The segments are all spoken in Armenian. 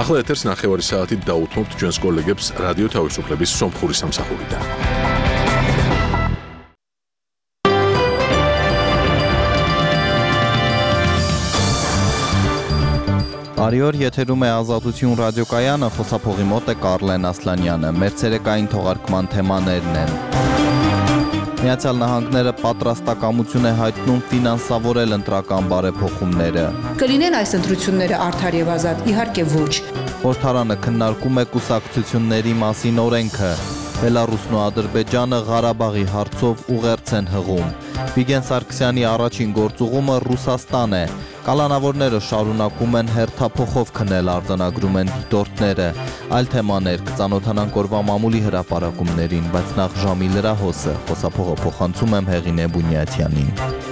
ახლა ეთერს 9 საათით დაუთმობთ ჩვენს კოლეგებს რადიო თავისუფლების სომხური სამსახურიდან. Արիոր եթերում է ազատություն ռադիոկայանը, խոսափողի մոտ է Կարլեն Ասլանյանը, մեր ցերեկային թողարկման թեմաներն են։ Միացյալ Նահանգները պատրաստակամություն է հայտնում ֆինանսավորել ընտրական բարեփոխումները։ Կլինեն այս ընտրությունները արդար եւ ազատ, իհարկե ոչ։ Խորհրդարանը քննարկում է կուսակցությունների մասին օրենքը։ Բելարուսն ու Ադրբեջանը Ղարաբաղի հարցով ուղերձ են հղում։ Վիգեն Սարգսյանի առաջին գործուղումը Ռուսաստան է։ Կալանավորները շարունակում են հերթափոխով քնել, արձանագրում են դիտորդները։ Այլ թեմաներ կծանոթանանք օրվա մամուլի հրապարակումներին, բայց նախ ժամի լրահոսը, խոսափողը փոխանցում եմ Հեղինե Բունյաթյանին։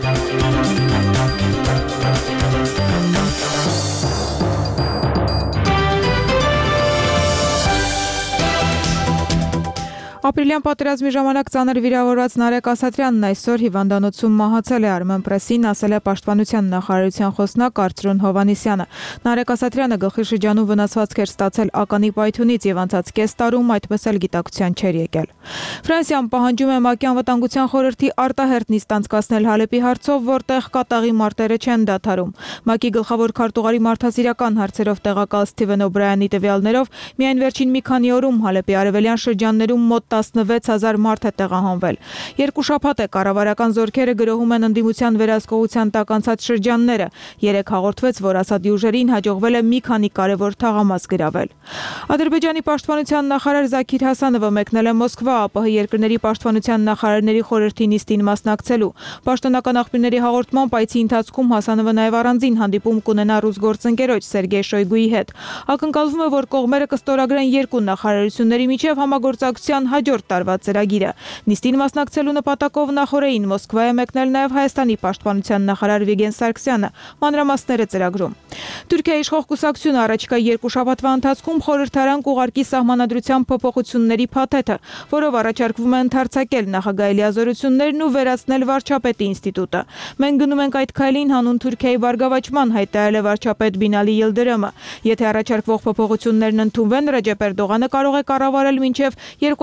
Ապրիլյան պատերազմի ժամանակ ծանր վիրավորված Նարեկ Ասատրյանն այսօր հիվանդանոցում մահացել է, Armenpress-ին ասել է Պաշտպանության նախարարության խոսնակ Արծրուն Հովհաննիսյանը։ Նարեկ Ասատրյանը գլխի շրջանում վնասվածք էր ստացել ականի պայթյունից եւ անցած կես տարում այդպես էլ գիտակցության չէր եկել։ Ֆրանսիան պահանջում է ՄԱԿ-ի անվտանգության խորհրդի արտահերթ նիստ անցկացնել Հալեպի հարցով, որտեղ կատաղի մարտերը չեն դադարում։ ՄԱԿ-ի գլխավոր քարտուղարի մարդասիրական հարցերով տեղակալ Սթիվեն Օբրայանի տվյալներով միայն վերջին մի քանի օրում Հալեպի արևելյան շրջաններում մոտ 16,000 մարդ է տեղահանվել։ Երկու շաբաթ է կառավարական զորքերը գրոհում են ընդդիմության վերահսկողության տակ անցած շրջանները։ Երեկ հաղորդվեց, որ Ասադի ուժերին հաջողվել է մի քանի կարևոր թաղամաս գրավել։ Ադրբեջանի պաշտպանության նախարար Զաքիր Հասանովը մեկնել է Մոսկվա, ԱՊՀ երկրների պաշտպանության նախարարների խորհրդի նիստին մասնակցելու։ Պաշտոնական աղբյուրների հաղորդմամբ այցի ընթացքում Հասանովը նաև առանձին հանդիպում կունենա ռուս գործընկերոջ Սերգեյ Շոյգուի հետ։ Ակնկալվում է, որ կողմերը կստորագրեն երկու նախարարությունների միջև համագործակցության հաջորդ տարվա ծրագիրը։ Նիստին մասնակցելու նպատակով նախորդին Մոսկվա է մեկնել նաև Հայաստանի պաշտպանության նախարար Վիգեն Սարգսյանը, մանրամասները ծրագրում։ Թուրքիայի իշխող կուսակցությունը առաջիկա երկու շաբաթվա ընթացքում խորհրդարան կուղարկի սահմանադրության փոփոխությունների փաթեթը, որով առաջարկվում է ընդարձակել նախագահի լիազորություններն ու վերացնել վարչապետի ինստիտուտը։ Մենք գնում ենք այդ քայլին հանուն Թուրքիայի բարգավաճման, հայտարարել է վարչապետ Բինալի Յիլդիրյոմը։ Եթե առաջարկվող փոփոխություններն ընդունվեն, Ռեջեփ Էրդողանը կարող է կառավարել մինչև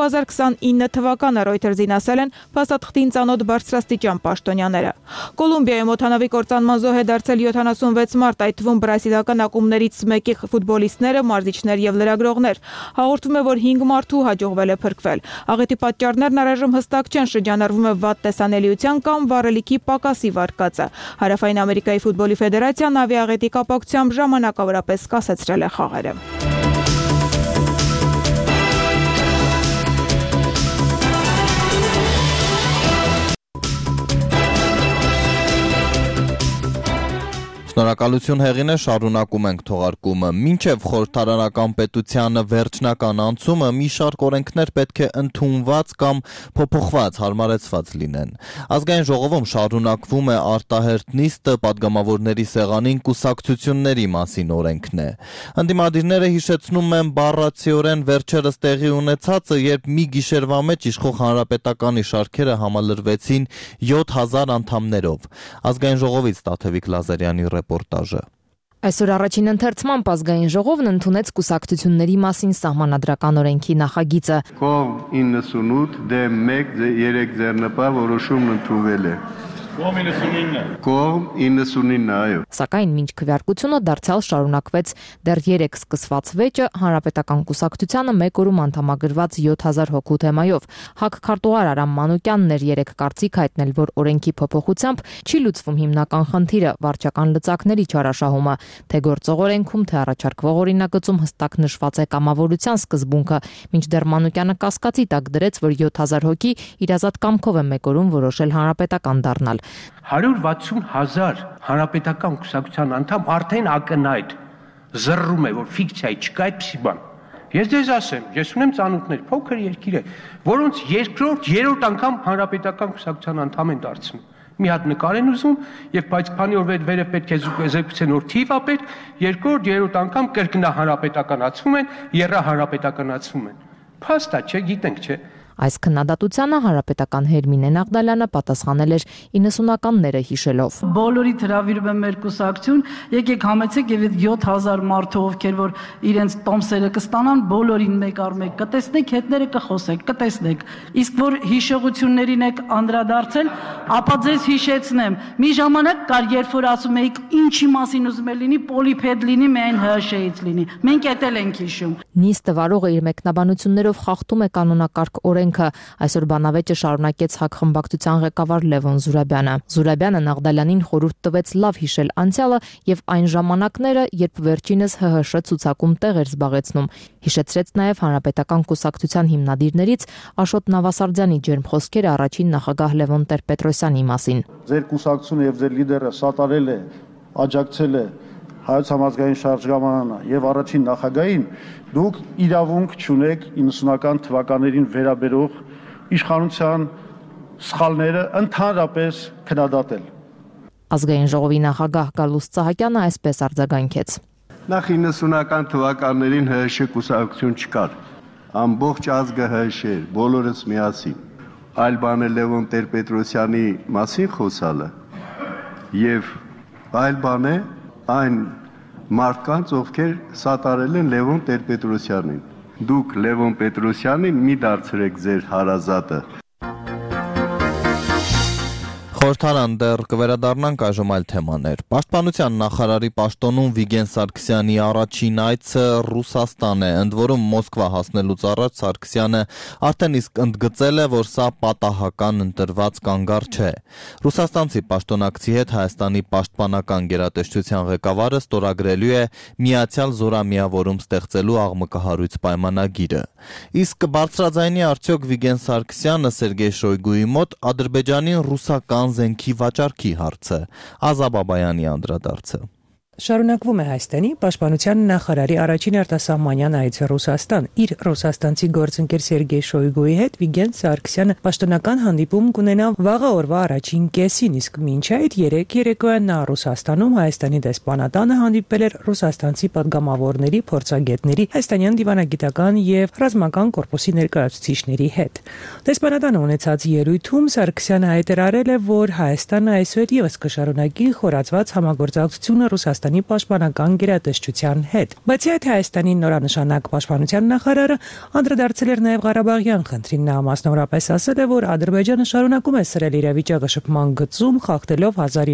2029 թվականը, Reuters-ին ասել են փաստաթղթին ծանոթ բարձրաստիճան պաշտոնյաները։ Կոլումբիայում օդանավի կործանման զոհ է դարձել 76 մարդ, այդ թվում բրազիլական ակումբներից մեկի ֆուտբոլիստները, մարզիչներ եւ լրագրողներ։ Հաղորդվում է, որ 5 մարդու հաջողվել է փրկվել։ Աղետի պատճառներն առայժմ հստակ չեն, շրջանառվում է վատ տեսանելիության կամ վառելիքի պակասի վարկածը։ Հարավային Ամերիկայի ֆուտբոլի ֆեդերացիան ավիաաղետի կապակցությամբ ժամանակավորապես կասեցրել է խաղերը։ Շնորհակալություն Հեղինե, շարունակում ենք թողարկումը։ Մինչև խորհրդարանական պետությանը վերջնական անցումը մի շարք օրենքներ պետք է ընդունված կամ փոփոխված, հարմարեցված լինեն։ Ազգային ժողովում շարունակվում է արտահերթ նիստը, падգամավորների սեղանին կուսակցությունների մասին օրենքն է։ Ընդդիմադիրները հիշեցնում են բառացիորեն վերջերս տեղի ունեցածը, երբ մի գիշերվա մեջ իշխող հանրապետականի շարքերը համալրվեցին 7000 անդամներով։ Ազգային ժողովից Տաթևիկ Լազարյանի ռեպորտաժը։ Այսօր առաջին ընթերցման ազգային ժողովն ընդունեց կուսակցությունների մասին սահմանադրական օրենքի նախագիծը։ Կողմ 98 դեմ 1 3 ձեռնպահ որոշումն ընդունվել է։ Կողմ 99, այո։ Սակայն մինչ քվեարկությունը դարձյալ շարունակվեց դեռ 3 սկսված վեճը հանրապետական կուսակցությանը մեկ օրում անդամագրված 7000 հոգու թեմայով։ ՀԱԿ քարտուղար Արամ Մանուկյանն էր երեկ կարծիք հայտնել, որ օրենքի փոփոխությամբ չի լուծվում հիմնական խնդիրը՝ վարչական լծակների չարաշահումը, թե գործող օրենքում, թե առաջարկվող օրինագծում հստակ նշված է կամավորության սկզբունքը, մինչդեռ Մանուկյանը կասկածի տակ դրեց, որ 7000 հոգի իրազատ կամքով է մեկ օրում որոշել հանրապետական դառնալ։ 160,000 հանրապետական կուսակցության անդամ արդեն ակնհայտ զռռում է, որ ֆիկցիա չկա այդպիսի բան։ Ես դες ասեմ, ես ունեմ ծանոթներ, փոքր երկիր է, որոնց երկրորդ, երրորդ անգամ հանրապետական կուսակցության անդամ են դարձնում։ Մի հատ նկար են ուզում, եւ բայց քանի որ վերև պետք է զեկուցեն, որ թիվ է պետք, երկրորդ, երրորդ անգամ կրկնահանրապետականացվում են, եռահանրապետականացվում են։ Փաստա չէ, գիտենք, չէ։ Այս քննադատությանը հանրապետական Հերմինե Նաղդալյանը պատասխանել էր 90-ականները հիշելով. Բոլորիդ հրավիրում եմ մեր կուսակցություն, եկեք համեցեք եւ 7000 մարդու ովքեր որ իրենց տոմսերը կստանան, բոլորին մեկ առ մեկ կտեսնեք, հետները կխոսեք, կտեսնեք։ Իսկ որ հիշողություններին եք անդրադարձել, ապա ձեզ հիշեցնեմ։ Մի ժամանակ կար, երբ որ ասում էիք ինչի մասին ուզում եք լինի, պոլիփեդ լինի, միայն ՀՇ-ից լինի։ Մենք էտել ենք հիշում։ Նիստը վարողը իր մեկնաբանություններով խախտում է կանոնակարգ օրենքը, այսօր բանավեճը շարունակեց ՀԱԿ խմբակցության ղեկավար Լևոն Զուրաբյանը։ Զուրաբյանը Նաղդալյանին խորհուրդ տվեց լավ հիշել անցյալը եւ այն ժամանակները, երբ վերջինս ՀՀՇ ցուցակում տեղ էր զբաղեցնում։ Հիշեցրեց նաեւ հանրապետական կուսակցության հիմնադիրներից Աշոտ Նավասարդյանի ջերմ խոսքերը առաջին նախագահ Լևոն Տեր-Պետրոսյանի մասին։ Ձեր կուսակցությունը եւ ձեր լիդերը սատարել է, աջակցել է Հայոց համազգային շարժմանը եւ առաջին նախագահին, դուք իրավունք չունեք 90-ական թվականներին վերաբերող իշխանության սխալները ընդհանրապես քննադատել։ Ազգային ժողովի նախագահ Գալուստ Սահակյանը այսպես արձագանքեց. Նախ 90-ական թվականներին ՀՀՇ կուսակցություն չկար։ Ամբողջ ազգը ՀՀՇ էր, բոլորս միասին։ Այլ բան է Լևոն Տեր-Պետրոսյանի մասին խոսալը եւ այլ բան է այն մարդկանց, ովքեր սատարել են Լևոն Տեր-Պետրոսյանին։ Դուք Լևոն Պետրոսյանին մի դարձրեք ձեր հարազատը։ Խորհրդարան դեռ կվերադառնանք այժմ այլ թեմաներ։ Պաշտպանության նախարարի պաշտոնում Վիգեն Սարգսյանի առաջին այցը Ռուսաստան է, ընդ որում Մոսկվա հասնելուց առաջ Սարգսյանը արդեն իսկ ընդգծել է, որ սա պատահական ընտրված կանգառ չէ։ Ռուսաստանցի պաշտոնակցի հետ Հայաստանի պաշտպանական գերատեսչության ղեկավարը ստորագրելու է միացյալ զորամիավորում ստեղծելու աղմկահարույց պայմանագիրը։ Իսկ բարձրաձայնի արդյոք Վիգեն Սարգսյանը Սերգեյ Շոյգուի մոտ Ադրբեջանին ռուսական զենքի վաճառքի հարցը, Ազա Բաբայանի անդրադարձը։ Շարունակվում է Հայաստանի պաշտպանության նախարարի առաջին արտասահմանյան այցը Ռուսաստան։ Իր ռուսաստանցի գործընկեր Սերգեյ Շոյգուի հետ Վիգեն Սարգսյանը պաշտոնական հանդիպում կունենա վաղը օրվա առաջին կեսին, իսկ մինչ այդ երեկոյան նա Ռուսաստանում Հայաստանի դեսպանատանը հանդիպել էր ռուսաստանցի պատգամավորների, փորձագետների, հայաստանյան դիվանագիտական եւ ռազմական կորպուսի ներկայացուցիչների հետ։ Դեսպանատանը ունեցած ելույթում Սարգսյանը հայտարարել է, որ Հայաստանը այսօր եւս կշարունակի խորացված համագործակցությունը Ռուսաստանի պաշտպանական գերատեսչության հետ։ Բացի այդ, Հայաստանի նորանշանակ պաշտպանության նախարարը անդրադարձել էր նաև Ղարաբաղյան խնդրին։ Նա մասնավորապես ասել է, որ Ադրբեջանը շարունակում է սրել իրավիճակը շփման գծում, խախտելով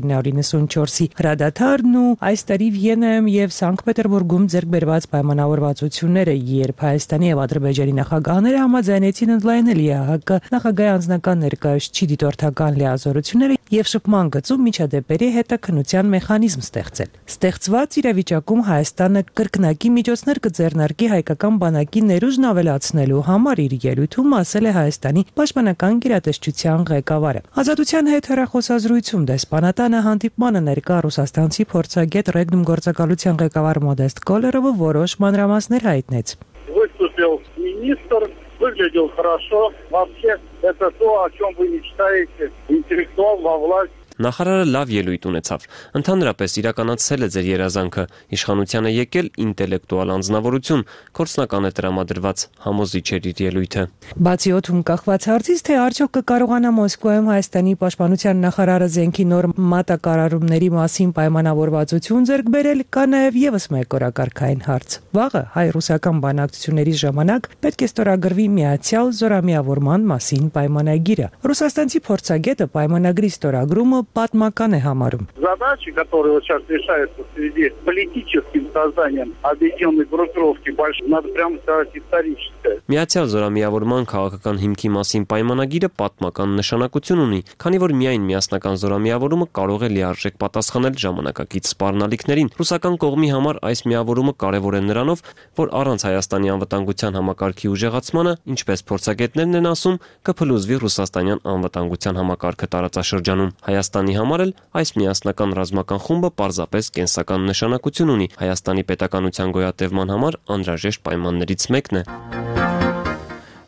1994-ի հրադադարն ու այս տարի Վիեննայում եւ Սանկտ Պետերբուրգում ձեռք բերված պայմանավորվածությունները, երբ Հայաստանի եւ Ադրբեջանի նախագահները համաձայնեցին ընդլայնել ԵԱՀԿ նախագահի անձնական ներկայացուցիչի դիտորդական լիազորությունները եւ շփման գծում միջադեպերի հետաքննության մեխանիզմ ստեղծել։ Ստեղծված իրավիճակում Հայաստանը կրկնակի միջոցներ կձեռնարկի հայկական բանակի ներուժն ավելացնելու համար, իր ելույթում ասել է Հայաստանի պաշտպանական գերատեսչության ղեկավարը։ Ազատության հետ հեռախոսազրույցում դեսպանատանը հանդիպմանը ներկա ռուսաստանցի փորձագետ Ռեգնում գործակալության ղեկավար Մոդեստ Կոլերովը որոշ մանրամասներ հայտնեց։ Выступил министр, выглядел хорошо. Вообще, это то, о чем вы мечтаете, интеллектуал во власть. Նախարարը լավ ելույթ ունեցավ։ Ընդհանրապես իրականացել է ձեր երազանքը, իշխանությանը եկել ինտելեկտուալ անձնավորություն, գործնական է տրամադրված, համոզիչ էր իր ելույթը։ Բացի օդում կախված հարցից, թե արդյոք կկարողանա Մոսկվայում Հայաստանի պաշտպանության նախարարը զենքի նոր մատակարարումների մասին պայմանավորվածություն ձեռք բերել, կա նաև եւս մեկ օրակարգային հարց։ Վաղը հայ-ռուսական բանակցությունների ժամանակ պետք է ստորագրվի միացյալ զորամիավորման մասին պայմանագիրը։ Ռուսաստանցի փորձագետը պայմանագրի ստորագրումը պատմական է համարում։ Задачи, которые сейчас решаются в связи с политическим созданием объединенной группировки, надо прямо сказать, историческое. Միացյալ զորամիավորման քաղաքական հիմքի մասին պայմանագիրը պատմական նշանակություն ունի, քանի որ միայն միասնական զորամիավորումը կարող է լիարժեք պատասխանել ժամանակակից սպառնալիքներին։ Ռուսական կողմի համար այս միավորումը կարևոր է նրանով, որ առանց Հայաստանի անվտանգության համակարգի ուժեղացմանը, ինչպես փորձագետներն են ասում, կփլուզվի ռուսաստանյան անվտանգության համակարգը տարածաշրջանում։ Հայաստանի համար էլ այս միասնական ռազմական խումբը պարզապես կենսական նշանակություն ունի, Հայաստանի պետականության գոյատևման համար անհրաժեշտ պայմաններից մեկն է։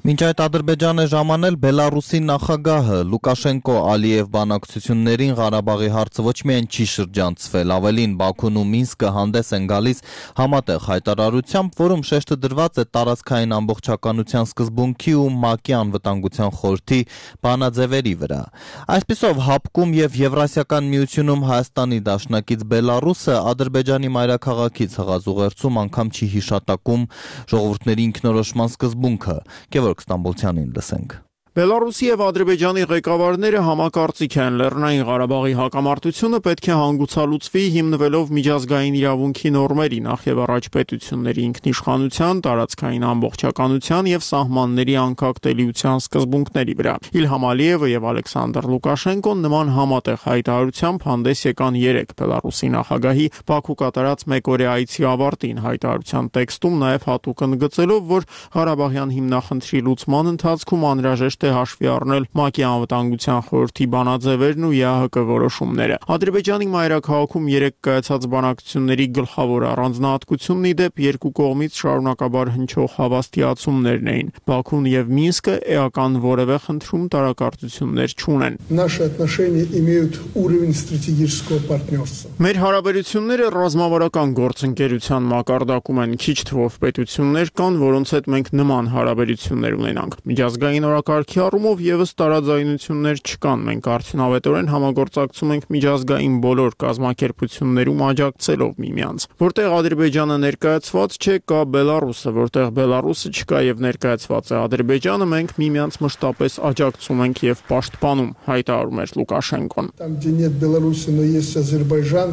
Մինչ այդ Ադրբեջան է ժամանել Բելարուսի նախագահը Լուկաշենկո Ալիև բանակցություններին Ղարաբաղի հարցը ոչ միայն չի շրջանցվել, ավելին Բաքուն ու Մինսկը հանդես են գալիս համատեղ հայտարարությամբ, որում շեշտը դրված է տարածքային ամբողջականության սկզբունքի ու ՄԱԿ-ի անվտանգության խորհրդի բանաձևերի վրա։ Այսպիսով հապկում եւ Եվրասիական միությունում Հայաստանի դաշնակից Բելարուսը Ադրբեջանի մայրաքաղաքից հղած անգամ չի հիշատակում ժողովուրդների ինքնորոշման սկզբունքը։ Գևորգ Ստամբոլցյանին լսենք։ Բելարուսի եւ Ադրբեջանի ղեկավարները համակարծիք են Լեռնային Ղարաբաղի հակամարտությունը պետք է հանգուցալուծվի հիմնվելով միջազգային իրավունքի նորմերի, նախ եւ առաջ պետությունների ինքնիշխանության, տարածքային ամբողջականության եւ սահմանների անկախտելիության սկզբունքների վրա։ Իլհամ Ալիևը եւ Ալեքսանդր Լուկաշենկոն նման համատեղ հայտարարությամբ հանդես եկան 3 Բելարուսի նախագահի Բաքու կատարած մեկօրյա այցի ավարտին հայտարարության տեքստում նաեւ հատուկ ընդգծելով, որ Ղարաբաղյան հիմնախնդրի լուծման ընթացքում անհրաժեշտ հաշվի առնել ՄԱԿ-ի անվտանգության խորհրդի բանաձևերն ու ՀՀԿ որոշումները։ Ադրբեջանի մայրաքաղաքում 3 կայացած բանակցությունների գլխավոր առանձնահատկությունն ի դեպ երկու կողմից շարունակաբար հնչող հավաստիացումներն էին։ Բաքուն եւ Մինսկը էական որևէ խնդրում տարակարծություններ չունեն։ Наши отношения имеют уровень стратегического партнерства. Մեր հարաբերությունները ռազմավարական գործընկերության մակարդակում են, քիչ թվով պետություններ կան, որոնց հետ մենք նման հարաբերություններ ունենանք։ Միջազգային օրակարգի առումով եւս տարաձայնություններ չկան, մենք արդյունավետորեն համագործակցում ենք միջազգային բոլոր կազմակերպություններում աջակցելով միմյանց։ Որտեղ Ադրբեջանը ներկայացված չէ, կա Բելարուսը, որտեղ Բելարուսը չկա եւ ներկայացված է Ադրբեջանը, մենք միմյանց մշտապես աջակցում ենք եւ պաշտպանում, հայտարարում էր Լուկաշենկոն։ Там, где нет Беларуси, но есть Азербайджан,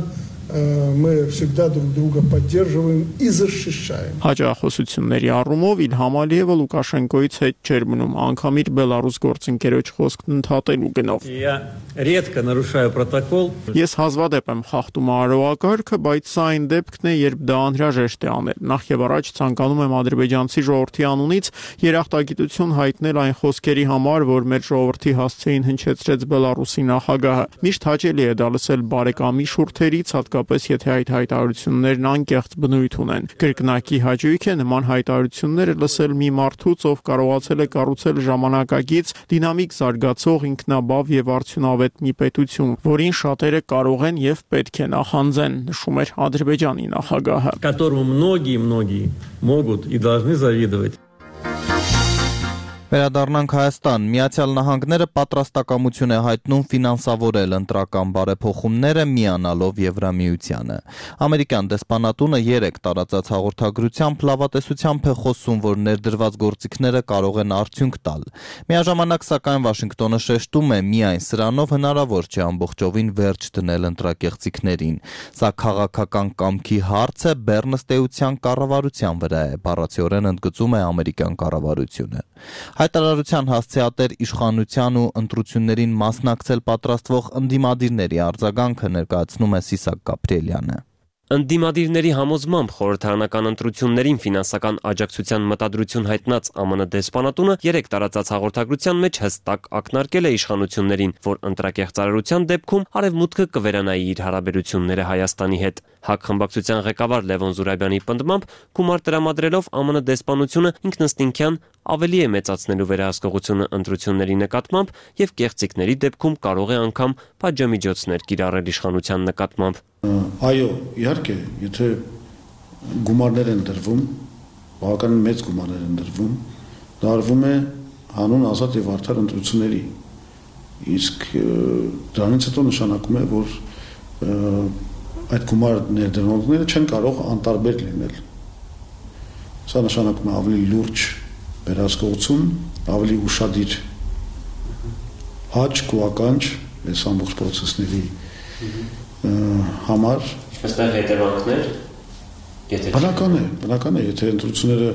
мы всегда друг друга поддерживаем и защищаем. Հաջողությունների առումով Իլհամ Ալիևը Լուկաշենկոից հետ չէր մնում, անգամ իր Բելարուս գործընկերոջ խոսքն ընդհատելու գնով։ Я редко нарушаю протокол. Ես հազվադեպ եմ խախտում արարողակարգը, բայց սա այն դեպքն է, երբ դա անհրաժեշտ է անել։ Նախ եւ առաջ ցանկանում եմ ադրբեջանցի ժողովրդի անունից երախտագիտություն հայտնել այն խոսքերի համար, որ մեր ժողովրդի հասցեին հնչեցրեց Բելարուսի նախագահը։ Միշտ հաճելի է դա լսել բարեկամի շուրթերից, հատկապես եթե այդ հայտարարություններն անկեղծ բնույթ ունեն։ Կրկնակի հաճույք է նման հայտարարությունները լսել մի մարդուց, ով կարողացել է կառուցել ժամանակակից, դինամիկ զարգացող, ինքնաբավ եւ արդյունավետ մի պետություն, որին շատերը կարող են եւ պետք է նախանձեն, նշում էր Ադրբեջանի նախագահը, которому многие могут и должны завидовать. Վերադառնանք Հայաստան, Միացյալ Նահանգները պատրաստակամություն է հայտնում ֆինանսավորել ընտրական բարեփոխումները միանալով Եվրամիությանը։ Ամերիկյան դեսպանատունը 3 տարածած հաղորդագրությամբ լավատեսությամբ է խոսում, որ ներդրված գործիքները կարող են արդյունք տալ։ Միաժամանակ սակայն Վաշինգտոնը շեշտում է, միայն սրանով հնարավոր չէ ամբողջովին վերջ դնել ընտրակեղծիքներին։ Սա քաղաքական կամքի հարց է, բեռնս տեության կառավարության վրա է, բառացիորեն ընդգծում է ամերիկյան կառավարությունը։ Հայտարարության հասցեատեր իշխանության ու ընտրություններին մասնակցել պատրաստվող ընդդիմադիրների արձագանքը ներկայացնում է Սիսակ Գաբրիելյանը։ Ընդդիմադիրների համոզմամբ խորհրդարանական ընտրություններին ֆինանսական աջակցության մտադրություն հայտնած ԱՄՆ դեսպանատունը 3 տարածած հաղորդագրության մեջ հստակ ակնարկել է իշխանություններին, որ ընտրակեղծարարության դեպքում Արևմուտքը կվերանայի իր հարաբերությունները Հայաստանի հետ։ ՀԱԿ խմբակցության ղեկավար Լևոն Զուրաբյանի պնդմամբ գումար տրամադրելով ԱՄՆ դեսպանությունը ինքնըստինքյան ավելի է մեծացնելու վերահսկողությունը ընտրությունների նկատմամբ եւ կեղծիքների դեպքում կարող է անգամ պատժամիջոցներ կիրառել իշխանության նկատմամբ։ Այո, իհարկե, եթե գումարներ են դրվում, բավականին մեծ գումարներ են դրվում, դա արվում է հանուն ազատ եւ արդար ընտրությունների։ Իսկ դրանից հետո նշանակում է, որ այդ գումար ներդրողները չեն կարող անտարբեր լինել։ Սա նշանակում է ավելի լուրջ վերահսկողություն, ավելի ուշադիր աճ ու ականջ այս ամբողջ process-ների համար այստեղ հետևանքներ բնական է, եթե ընտրությունները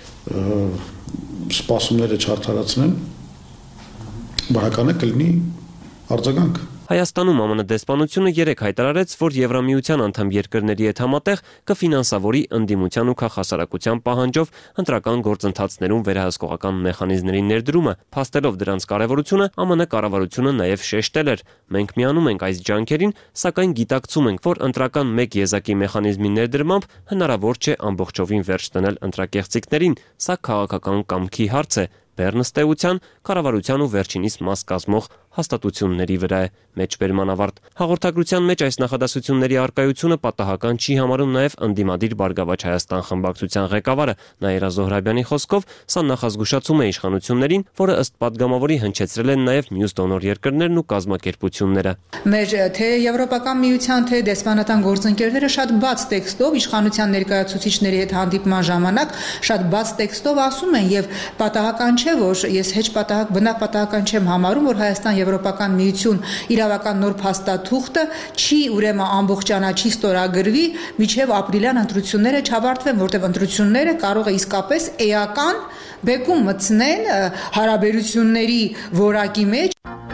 սպասումները չարդարացնեն, բնական է կլինի արձագանք։ Հայաստանում ԱՄՆ դեսպանությունը 3 հայտարարեց, որ Եվրամիության անդամ երկրների հետ համատեղ կֆինանսավորի ընդդիմության ու քաղաքասարակության պահանջով ընտրական գործընթացներում վերահսկողական մեխանիզմների ներդրումը, փաստելով դրանց կարևորությունը, ԱՄՆ կառավարությունը նաև շեշտել էր. մենք միանում ենք այս ջանքերին, սակայն գիտակցում ենք, որ ընտրական մեկ եզակի մեխանիզմի ներդրմամբ հնարավոր չէ ամբողջովին վերջ դնել ընտրակեղծիքներին, սա քաղաքական կամքի հարց է, բեռն ըստ էության կառավարության ու վերջինիս մաս կազմող հաստատությունների վրա է։ Մեջբերման ավարտ։ Հաղորդագրության մեջ այս նախադասությունների արկայությունը պատահական չի համարում նաև ընդդիմադիր Բարգավաճ Հայաստան խմբակցության ղեկավարը Նաիրա Զոհրաբյանի խոսքով սա նախազգուշացում է իշխանություններին, որը ըստ падգամավորի հնչեցրել են նաև մյուս դոնոր երկրներն ու կազմակերպությունները։ Մեր թե Եվրոպական միության, թե դեսպանատան գործընկերները շատ բաց տեքստով իշխանության ներկայացուցիչների հետ հանդիպման ժամանակ շատ բաց տեքստով ասում են եւ պատահական չէ, որ ես հեչ բնավ պատահական չեմ համարում, որ Հայաստան Եվրոպական միություն իրավական նոր փաստաթուղթը չի ուրեմն ամբողջանաչի ստորագրվի միջև ապրիլյան ընտրությունները չավարտվեն, որտեղ ընտրությունները կարող է իսկապես էական բեկում մտցնեն հարաբերությունների որակի մեջ։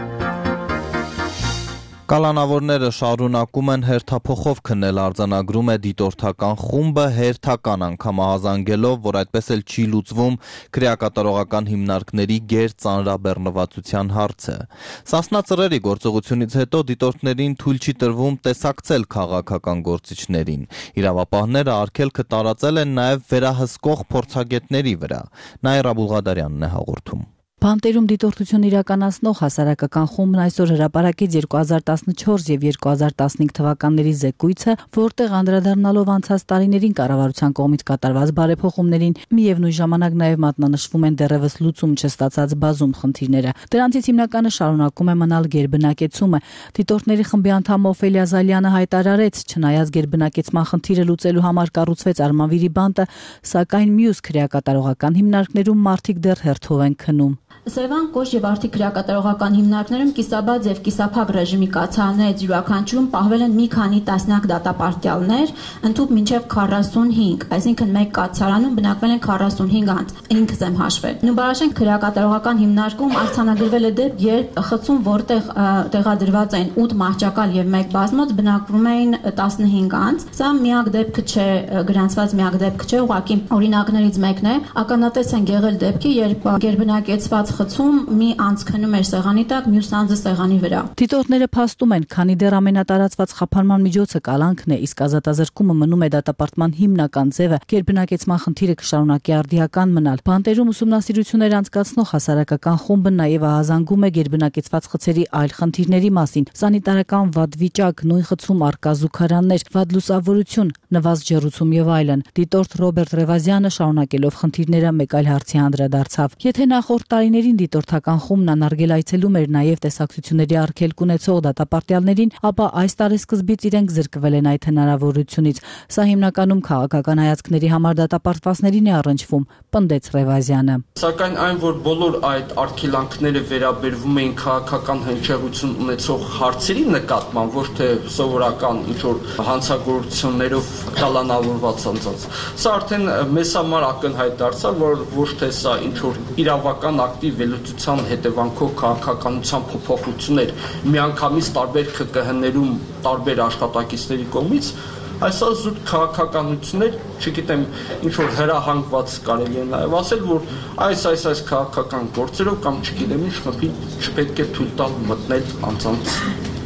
Կալանավորները շարունակում են հերթափոխով քննել, արձանագրում է դիտորդական խումբը, հերթական անգամ ահազանգելով, որ այդպես էլ չի լուծվում քրեակատարողական հիմնարկների գերծանրաբեռնվածության հարցը։ Սասնա ծռերի գործողությունից հետո դիտորդներին թույլ չի տրվում տեսակցել քաղաքական գործիչներին։ Իրավապահները արգելքը տարածել են նաև վերահսկող փորձագետների վրա։ Նաիրա Բուլղադարյանն է հաղորդում։ Բանտերում դիտորդություն իրականացնող հասարակական խումբն այսօր հրապարակեց 2014 եւ 2015 թվականների զեկույցը, որտեղ անդրադառնալով անցած տարիներին կառավարության կողմից կատարված բարեփոխումներին, միևնույն ժամանակ նաև մատնանշվում են դեռևս լուծում չստացած բազում խնդիրները։ Դրանցից հիմնականը շարունակում է մնալ գերբնակեցումը։ Դիտորդների խմբի անդամ Օֆելիա Զալյանը հայտարարեց, չնայած գերբնակեցման խնդիրը լուծելու համար կառուցվեց Արմավիրի բանտը, սակայն մյուս քրեակատարողական հիմնարկներում մարդիկ դեռ հերթով են քնում։ Սևան, Կոշ եւ Արթի քրեակատարողական հիմնարկներում կիսաբաց եւ կիսափակ ռեժիմի կացարաններից յուրաքանչյուրում պահվել են մի քանի տասնյակ դատապարտյալներ, ընդհանուր մինչեւ 45, այսինքն մեկ կացարանում բնակվել են 45 անձ, ինքս եմ հաշվել։ Նուբարաշեն քրեակատարողական հիմնարկում արձանագրվել է դեպք, երբ խցում, որտեղ տեղադրված են 8 մահճակալ եւ 1 բազմոց, բնակվում էին 15 անձ։ Սա միակ դեպքը չէ, գրանցված միակ դեպքը չէ, ուղղակի օրինակներից մեկն է։ Ականատես են եղել դեպքի, երբ գերբնակեցված խցում մի անձ քնում էր սեղանի տակ, մյուս անձը սեղանի վրա։ Դիտորդները փաստում են, քանի դեռ ամենատարածված խափանման միջոցը կալանքն է, իսկ ազատազրկումը մնում է դատապարտման հիմնական ձևը, գերբնակեցման խնդիրը կշարունակի արդիական մնալ։ Բանտերում ուսումնասիրություններ անցկացնող հասարակական խումբը նաև ահազանգում է գերբնակեցված խցերի այլ խնդիրների մասին՝ սանիտարական վատ վիճակ, նույն խցում առկա զուգարաններ, վատ լուսավորություն, նվազ ջեռուցում եւ այլն։ Դիտորդ Ռոբերտ Ռևազյանը շարունակելով խնդիրները մեկ այլ հարցի անդրադարձավ։ Եթե նախորդ տարիներին դիտորդական խումբն անարգել այցելում էր նաև տեսակցությունների արգելք ունեցող դատապարտյալներին, ապա այս տարեսկզբից իրենք զրկվել են այդ հնարավորությունից։ Սա հիմնականում քաղաքական հայացքների համար դատապարտվածներին է առնչվում, պնդեց Ռևազյանը։ Սակայն այն, որ բոլոր այդ արգելանքները վերաբերվում էին քաղաքական հնչեղություն ունեցող հարցերի նկատմամբ, ոչ թե սովորական ինչ-որ հանցագործություններով կալանավորված անձանց, սա արդեն մեզ համար ակնհայտ դարձավ, որ ոչ թե սա ինչ-որ իրավական ակտիվ վերլուծության հետևանքով քաղաքականության փոփոխություններ միանգամից տարբեր ԿԿՀ-ներում տարբեր աշխատակիցների կողմից, այսօր զուտ քաղաքականություններ, չգիտեմ, ինչ որ հրահանգված կարելի է նաև ասել, որ այս քաղաքական գործերով կամ չգիտեմ ինչ խմբի չպետք է թույլ տալ մտնել անձանց։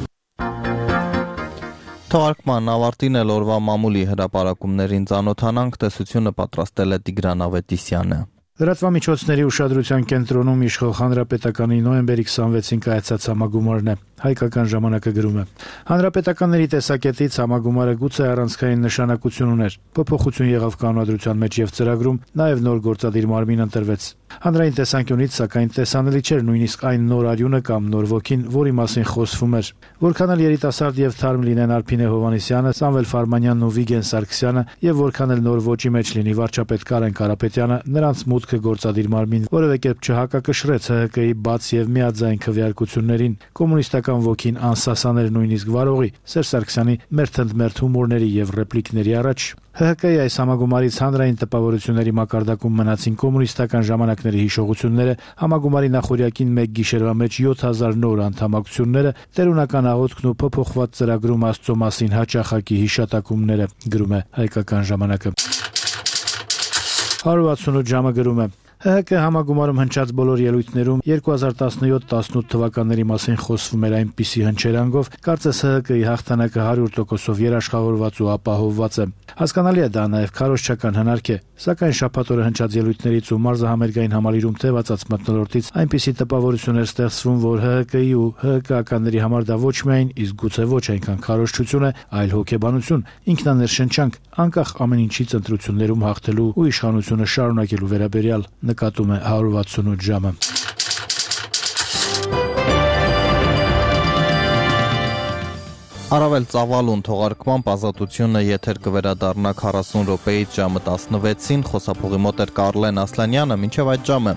Թողարկման ավարտին էլ օրվա մամուլի հրապարակումներին ծանոթանանք, տեսությունը պատրաստել է Տիգրան Ավետիսյանը։ Լրատվամիջոցների ուշադրության կենտրոնում իշխող հանրապետականի նոյեմբերի 26-ին կայացած համագումարն է։ Հայկական ժամանակը գրում է. Հանրապետականների տեսակետից համագումարը գուցե առանցքային նշանակություն ուներ։ Փոփոխություն եղավ կանոնադրության մեջ եւ ծրագրում, նաեւ նոր գործադիր մարմին ընտրվեց։ Հանրային տեսանկյունից սակայն տեսանելի չէր նույնիսկ այն նոր արյունը կամ նոր ոգին, որի մասին խոսվում էր։ Որքան էլ երիտասարդ եւ թարմ լինեն Արփինե Հովհաննիսյանը, Սամվել Ֆարմանյանն ու Վիգեն Սարգսյանը եւ որքան էլ նոր ոճի մեջ լինի վարչապետ Կարեն Կարապետյանը, նրանց մուտքը գործադիր մարմին որևէ կերպ չհակակշռեց ՀՀԿ-ի բաց եւ միաձայն քվեարկություններին։ Կոմունիստական ոգին անսասաներ նույնիսկ վարողի Սերժ Սարգսյանի մերթ հումորների եւ ռեպլիկների առաջ։ ՀՀԿ-ի այս համագումարից հանրային տպավորությունների մակարդակում մնացին կոմունիստական ժամանակների հիշողությունները, համագումարի նախօրյակին մեկ գիշերվա մեջ 7000 նոր անդամակցությունները, տերունական աղոթքն ու փոփոխված ծրագրում Աստծո մասին հաճախակի հիշատակումները, գրում է Հայկական ժամանակը։ 168 ժամը գրում է. ՀՀԿ համագումարում հնչած բոլոր ելույթներում 2017-18 թվականների մասին խոսվում էր այնպիսի հնչերանգով, կարծես ՀՀԿ-ի հաղթանակը 100%-ով երաշխավորված ու ապահովված է։ Հասկանալի է դա նաև քարոզչական հնարք է, սակայն շաբաթ օրը հնչած ելույթներից ու մարզահամերգային համալիրում թևածած մթնոլորտից այնպիսի տպավորություն էր ստեղծվում, որ ՀՀԿ-ի ու ՀՀԿ-ականների համար դա ոչ միայն, իսկ գուցե ոչ այնքան քարոզչություն է, այլ հոգեբանություն, ինքնաներշնչանք, անկախ ամեն ինչից ընտրություններում հաղթելու ու իշխանությունը շարունակելու վերաբերյալ, նկատում է 168 ժամը։ Առավել ծավալուն թողարկմամբ Ազատությունը եթեր կվերադառնա 40 րոպեից ժամը 16-ին, խոսափողի մոտ էր Կարլեն Ասլանյանը, մինչև այդ ժամը։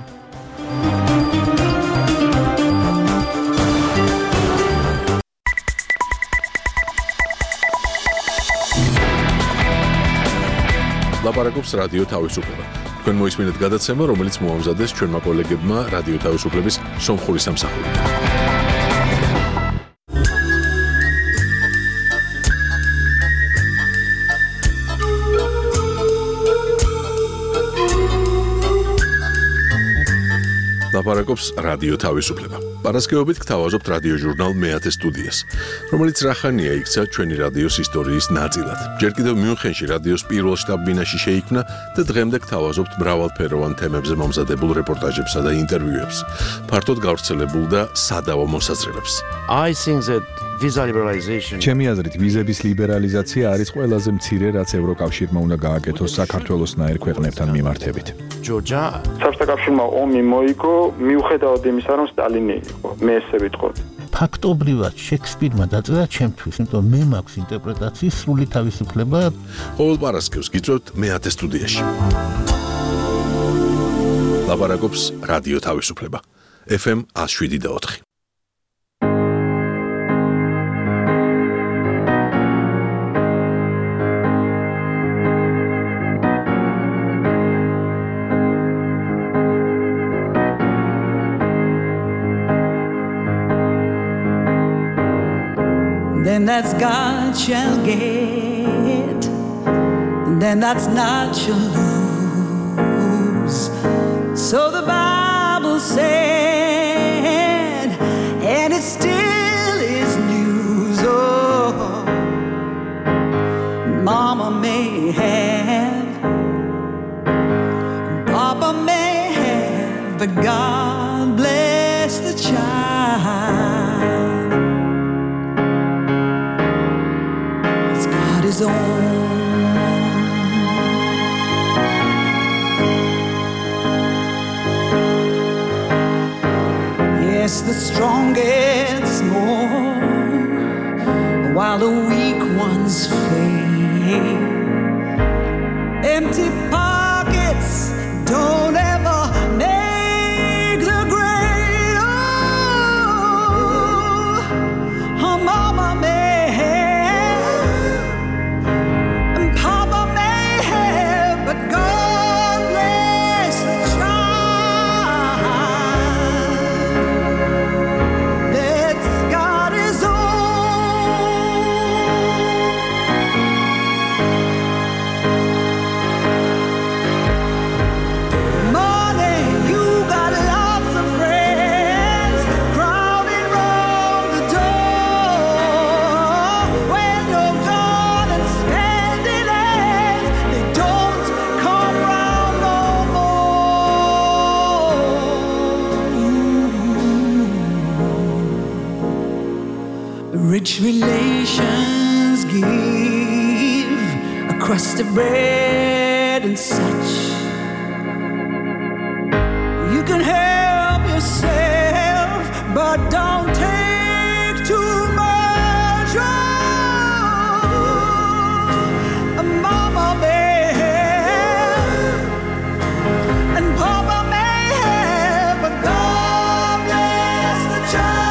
Լապարակոպս ռադիո თავისუფლება. Თქვენ მოისმინეთ გადაცემა, რომელიც მოამზადეს ჩვენმა კოლეგებმა რადიო თავისუფლების სომხური სამსახურით. ლაპარაკობს რადიო თავისუფლება. Პარასკევობით გთავაზობთ რადიო ჟურნალ მეათე სტუდიას, რომელიც რახანია იქცა ჩვენი რადიოს ისტორიის ნაწილად. ჯერ კიდევ მიუნხენში რადიოს პირველ შტაბ-ბინაში შეიქმნა და დღემდე გთავაზობთ მრავალფეროვან თემებზე მომზადებულ რეპორტაჟებსა და ინტერვიუებს, ფართოდ გავრცელებულ და სადავო მოსაზრებებს. I think that visa liberalization. ჩემი აზრით, ვიზების ლიბერალიზაცია არის ყველაზე მცირე, რაც ევროკავშირმა უნდა გააკეთოს საქართველოსნაირ ქვეყნებთან მიმართებით. Georgia. საბჭოთა ომი მოიგო მიუხედავად იმისა, რომ სტალინი იყო. მე ესე ვიტყოდი. ფაქტობრივად შექსპირმა დაწერა ჩემთვის, იმიტომ მე მაქვს ინტერპრეტაციის სრული თავისუფლება. ყოველ პარასკევს გიწევთ მეათე სტუდიაში. ლაპარაკობს რადიო თავისუფლება. FM 107.4. Then that's God shall get, then that's not shall lose. So the Bible said, and it still is news. Oh, Mama may have, Papa may have, but God bless the child. His own. Yes, the strong gets more while the weak ones fade. Empty pockets don't ever make the great. Oh, Mama may rich relations give a crust of bread and such. You can help yourself, but don't take too much. Oh, Mama may have, and Papa may have, but God bless the child.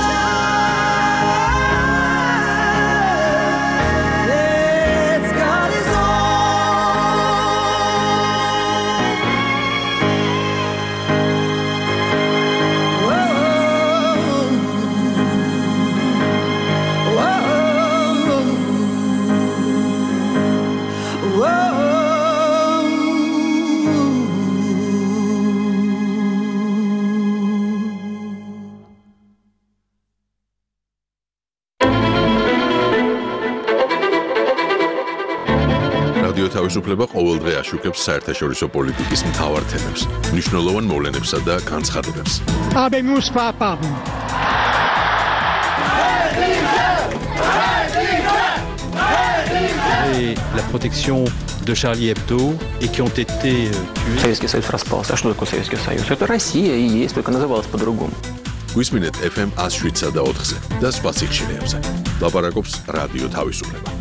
რადიო თავისუფლება ყოველდღე აშუქებს საერთაშორისო პოლიტიკის მთავარ თემებს, მნიშვნელოვან მოვლენებსა და განცხადებებს. La protection de Charlie Hebdo et qui ont été tués. Советский Союз распался. А что такое Советский Союз? Это Россия и есть, только называлась по-другому. გვისმინეთ FM 107 და 4-ზე და სხვა სიხშირეებზე. ლაპარაკობს რადიო თავისუფლება.